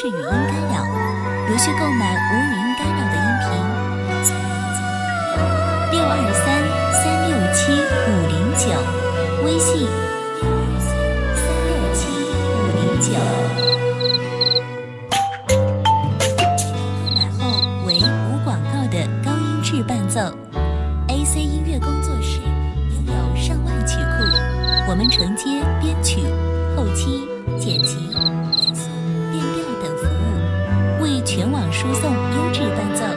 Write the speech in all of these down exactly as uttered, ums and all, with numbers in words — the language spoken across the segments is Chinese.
式语音干扰。如需购买无语音干扰的音频，六二三三六七五零九，微信三六七五零九。购买后为无广告的高音质伴奏。A C 音乐工作室拥有上万曲库，我们承接编曲、后期、剪辑、变速、变调等服务，为全网输送优质伴奏。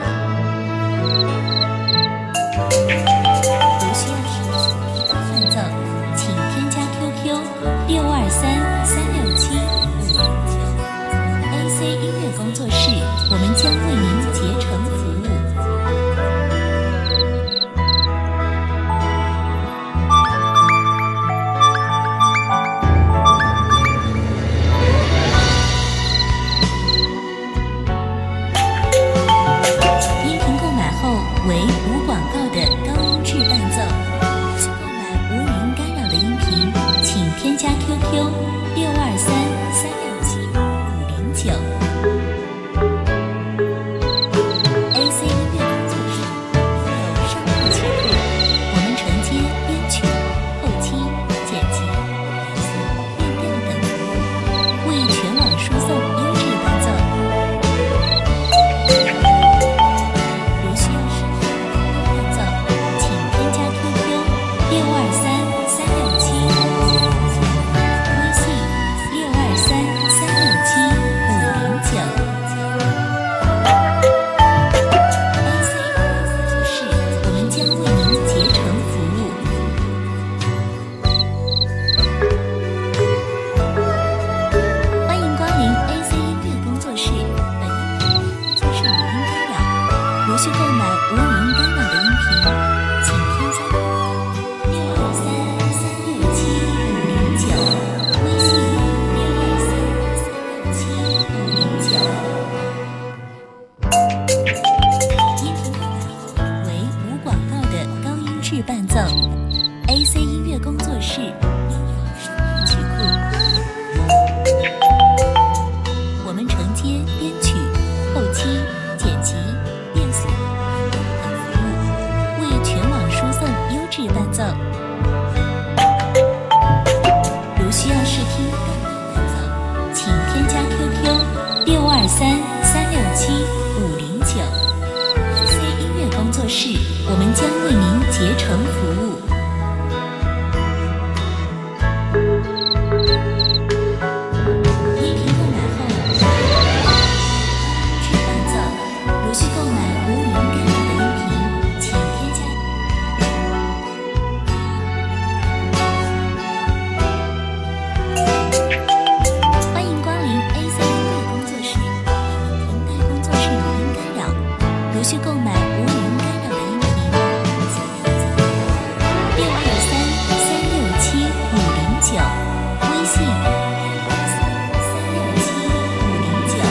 如需要使用伴奏，请添加 Q Q 六二三三六七五零九。A C 音乐工作室，我们将为您竭诚服务。为无广告的高音质伴奏。需购买无语音干扰的音频，请添加 Q Q 六二三三六七五零九。A C 音乐工作室有上万曲库，我们承接编曲、后期、剪辑、变速、变调等服务，为全网输送优质伴奏。如需购买无语音干扰的音频，请添加六二三三六七五零九，微信六二三三六七五零九。音频购买后为无广告的高音质伴奏。A C 音乐工作室拥有上万曲库，我们承接编曲、后期、剪辑、变速等服务，为全网输送优质伴奏。如需要试听更多伴奏，请添加 Q Q 六二三三六七五零九。A C 音乐工作室，我们将为您竭诚服务。如需购买无语音干扰的音频，六二三三六七五零九，微信三六七五零九。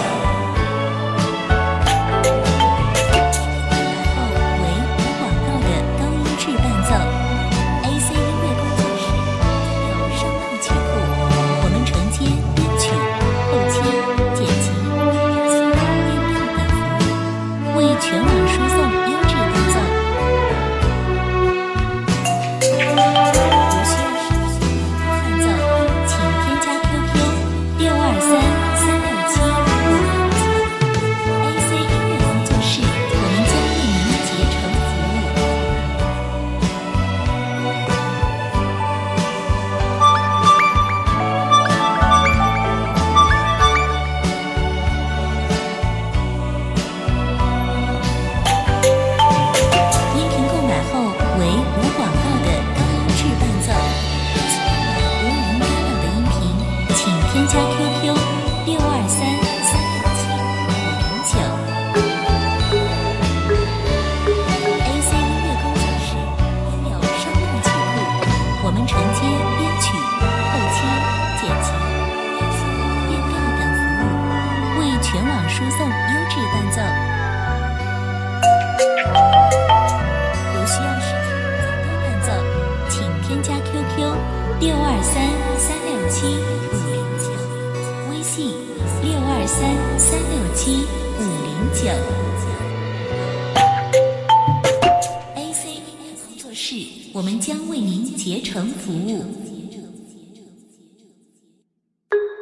然后为无广告的高音质伴奏。A C 音乐工作室拥有上万曲库，我们承接编曲、后期、剪辑、变速、变调等服务，为全网输送优质伴奏。如需要使用伴奏，请添加 Q Q 六二三三六七五零九。A C 音乐工作室，我们将为您竭诚服务。音频购买后为无广告的高音质伴奏。需购买无语音干扰的音频，请添加 Q Q 六二三三六七五零九。A C 音乐工作室拥有上万曲库，我们承接编曲、后期、剪辑、变速、变调等服务，为全网输送优质伴奏。如需要使用更多伴奏，请添加 Q Q 六二三三六七五零九，微信六二三三六七五零九。A C 音乐工作室，我们将为您竭诚服务。